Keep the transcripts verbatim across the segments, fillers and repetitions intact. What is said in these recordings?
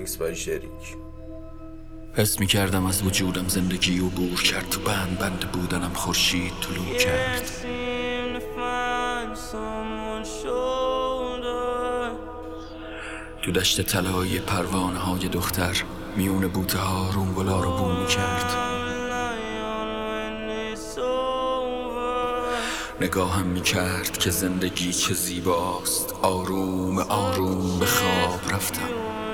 میکس بای شریک. حس میکردم از وجودم زندگی عبور کرد، تو بند بند بودنم خورشید طلوع کرد. تو دشت طلایی پروانه های دختر، میون بوته ها رونگلا رو بو میکرد. نگاهم میکرد که زندگی چه زیباست، آروم آروم به خواب رفتم.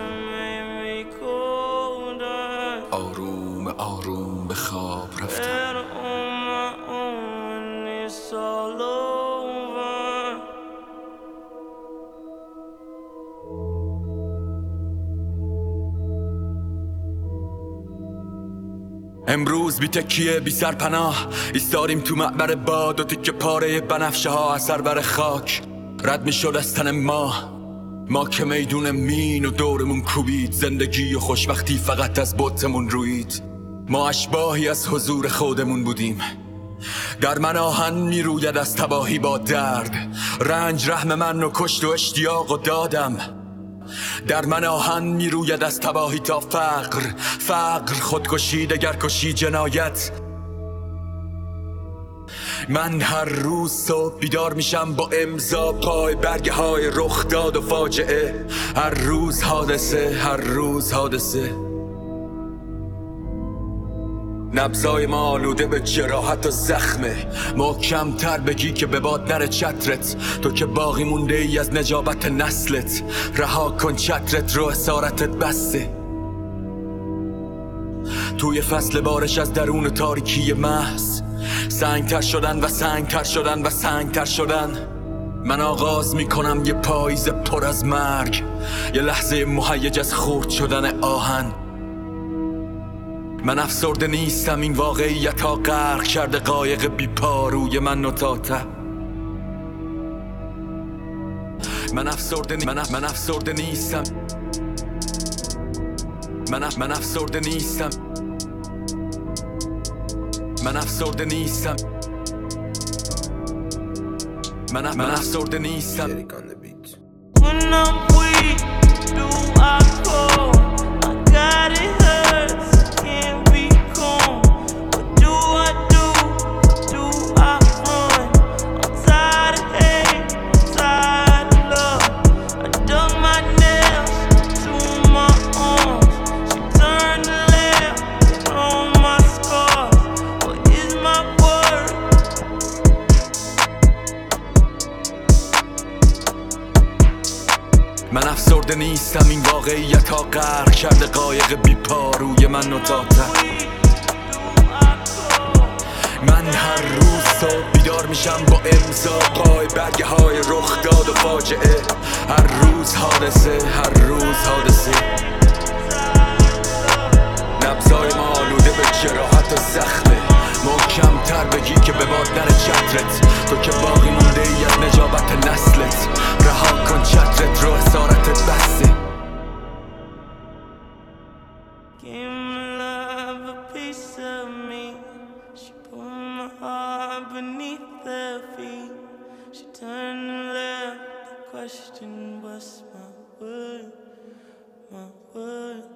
آروم آروم به خواب رفتم. امروز بی تکیه بی سرپناه ایستادیم تو معبر باد و تکه پاره بنفشه ها اثر بر خاک رد می شد از تن ما. ما که میدون مین و دورمون کوبید، زندگی و خوشبختی فقط از بطمون روید. ما اشباهی از حضور خودمون بودیم. در من آهن می روید از تباهی با درد، رنج رحم من و کشت و اشتیاق و دادم. در من آهن می روید از تباهی تا فقر، فقر خودکشی دگرکشی جنایت. من هر روز صبح بیدار میشم با امضا پای برگه های رخ داد و فاجعه. هر روز حادثه، هر روز حادثه. نبضای ما آلوده به جراحت و زخمه. محکم تر بگی که به باد نره چترت، تو که باقی مونده ای از نجابت نسلت. رها کن چترت رو، اسارتت بسته. توی فصل بارش از درون تاریکی محض، سنگ تر شدن و سنگ تر شدن و سنگ تر شدن. من آغاز میکنم یه پاییز پر از مرگ، یه لحظه مهیج از خرد شدن آهن. من افسرده نیستم، این واقعیت ها غرق کرده قایق بی پاروی من و تاته. من افسرده نی... من, اف... من افسرده نیستم. من, اف... من افسرده نیستم. من افسرده نیستم. من, اف... من افسرده نیستم. شریک on the beat. When I'm weak, do I call? I got it hurts, can't be calm. What do I do? Do I run? I'm tired of hate, I'm tired of love. I dug my nails to my arms. She turned the left on my scars. What is my word? من افسرده نیستم، این واقعیت ها غرق کرده قایق بی پاروی من و تاته. من هر روز صبح بیدار میشم با امضا پای برگه های رخ داد و فاجعه. هر روز حادثه، هر روز حادثه. نبضای ما آلوده به جراحت و زخمه. محکم تر بگی که به باد نره چترت، تو که باقی مونده ای از نجابت نسلت. رها کن چترت رو، اسارتت بسته. Give my love a piece of me. She put my heart beneath their feet. She turned and left. The question was my word, my word.